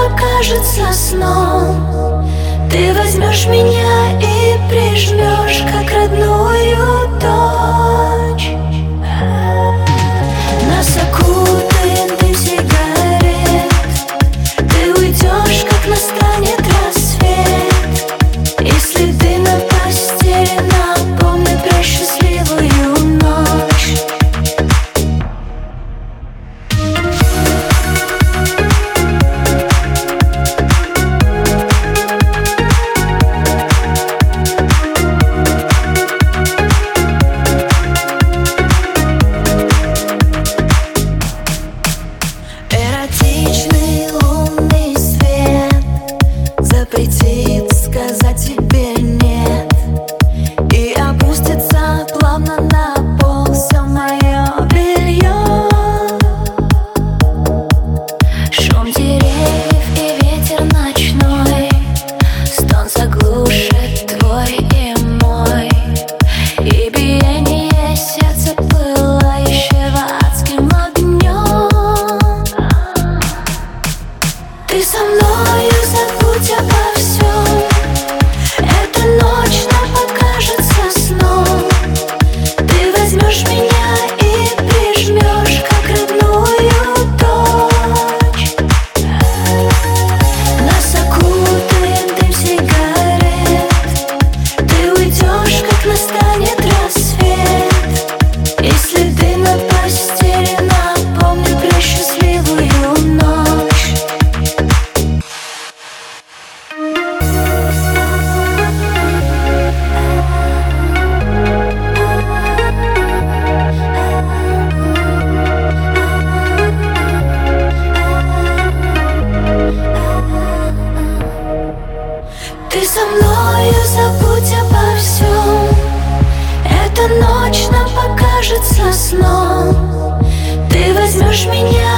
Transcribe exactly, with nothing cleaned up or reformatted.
покажется сном. Ты возьмешь меня и прижмешь, как родную дочь. Нас окутает дым сигарет. Ты уйдешь, как настанет рассвет. Если ты на постели, напомни про счастливую ночь. Эротичный лунный свет запретит сказать тебе нет, и опустится плавно на пол все мое белье. Шум деревьев и ветер ночной, стон заглушит твой и мой, и биение сердца пылающего адским огнем. Ты со мною, забудь обо всем. Эта ночь нам покажется сном. Ты возьмешь меня и прижмешь, как родную дочь. Нас окутает дым сигарет. Ты уйдешь, как настанет рассвет. Если ты на постели, напомни про счастливую ночь. Ты со мною, забудь обо всем. Эта ночь нам покажется сном. Ты возьмешь меня